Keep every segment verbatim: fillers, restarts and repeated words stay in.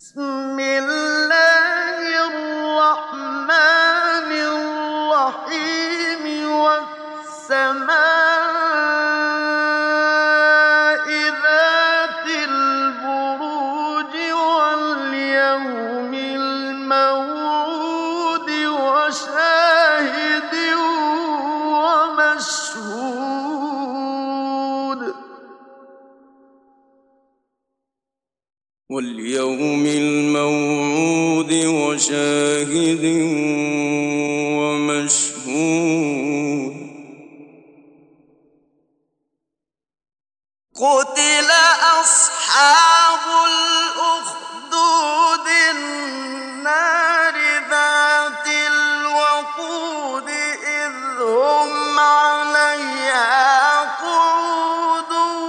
بسم الله الرحمن الرحيم والسماء ذات البروج واليوم الموعود وشاهد ومشهود واليوم الموعود وشاهد ومشهود قتل أصحاب الأخدود النار ذات الوقود إذ هم عليها قعود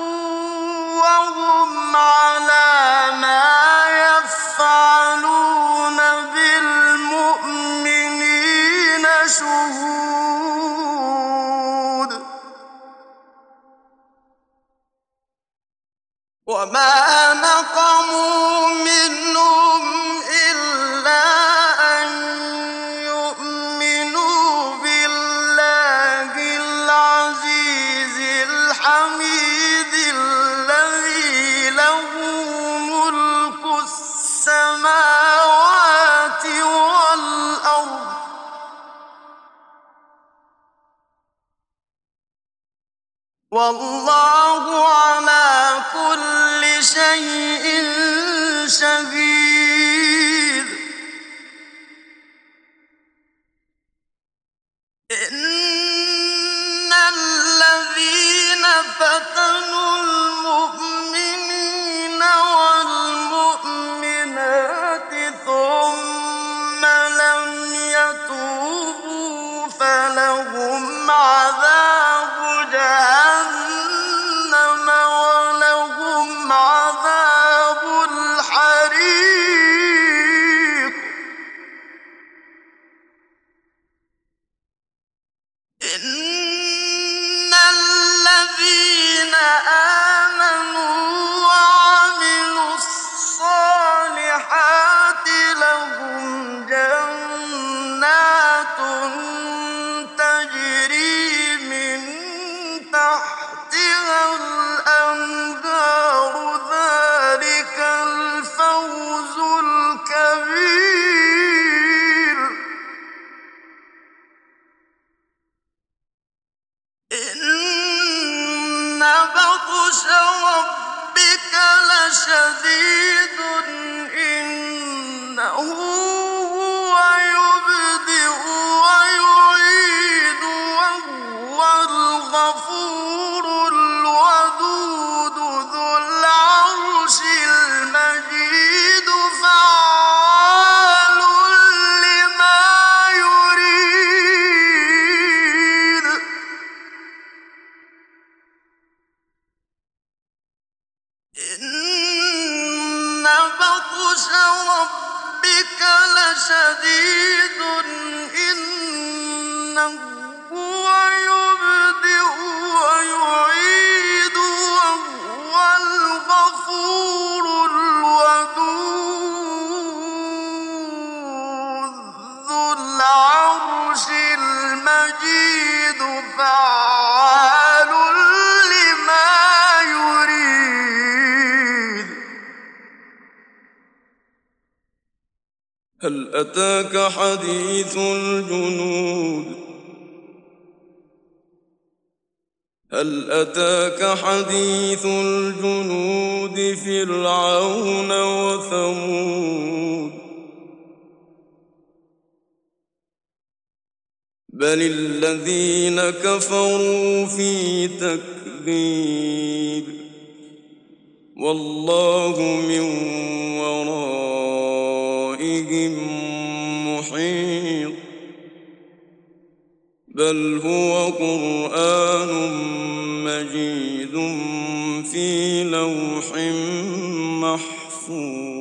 وهم على ما يفعلون بالمؤمنين شهود وما نقموا منهم إلا أن يؤمنوا بالله العزيز الحميد الذي له ملك السماوات والأرض والله على كل شيء شهيد إن الذين فتنوا المؤمنين والمؤمنات ثم لم يتوبوا فلهم عذاب جهنم ولهم عذاب الحريق إن الذين آمنوا وعملوا الصالحات لهم جنات تجري من تحتها الأنهار ذلك الفوز الكبير إن بطش ربك لشديد إنه هو يبدئ ويعيد وهو الغفور الودود ذو العرش المجيد فعال لما يريد إن بطش ربك لشديد إنه هو يبدئ ويعيد وهو الغفور الودود ذو العرش المجيد فعال لما يريد هل أتاك حديث الجنود هل أتاك حديث الجنود فرعون وثمود بل الذين كفروا في تكذيب والله من ورائهم محيط بل هو قرآن مجيد في لوح محفوظ